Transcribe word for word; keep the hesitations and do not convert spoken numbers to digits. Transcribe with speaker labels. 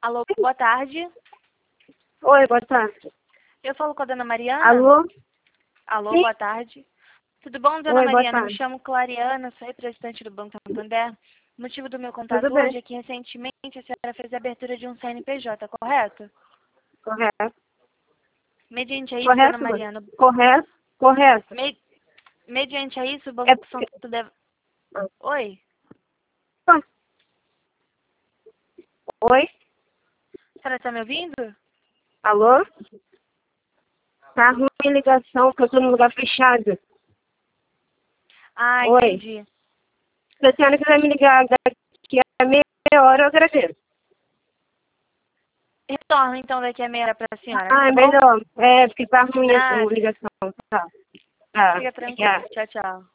Speaker 1: Alô, boa tarde.
Speaker 2: Oi, boa tarde.
Speaker 1: Eu falo com a dona Mariana.
Speaker 2: Alô?
Speaker 1: Alô,
Speaker 2: Sim?
Speaker 1: boa tarde. Tudo bom, dona
Speaker 2: Oi, boa
Speaker 1: Mariana? Eu me
Speaker 2: tarde.
Speaker 1: chamo Clariana, sou representante do Banco Santander. O motivo do meu contato
Speaker 2: Tudo bem?
Speaker 1: hoje é que recentemente a senhora fez a abertura de um C N P J, correto?
Speaker 2: Correto.
Speaker 1: Mediante a isso, dona
Speaker 2: Correto, mano?
Speaker 1: Mariana,
Speaker 2: Correto? Correto.
Speaker 1: me- mediante a isso, o
Speaker 2: É
Speaker 1: Banco
Speaker 2: porque...
Speaker 1: Santander... Oi?
Speaker 2: Ah. Oi?
Speaker 1: A senhora está me ouvindo?
Speaker 2: Alô? Tá ruim a ligação, porque eu tô num lugar fechado.
Speaker 1: Ah,
Speaker 2: Oi?
Speaker 1: entendi.
Speaker 2: Se a senhora quiser me ligar daqui a meia hora, eu agradeço.
Speaker 1: Retorno então daqui a meia hora para a senhora,
Speaker 2: Ah,
Speaker 1: tá
Speaker 2: é
Speaker 1: bom?
Speaker 2: melhor. É, porque tá ruim a
Speaker 1: Nada.
Speaker 2: ligação. Tá. Tá.
Speaker 1: Fica tranquilo.
Speaker 2: Obrigada.
Speaker 1: Tchau, tchau.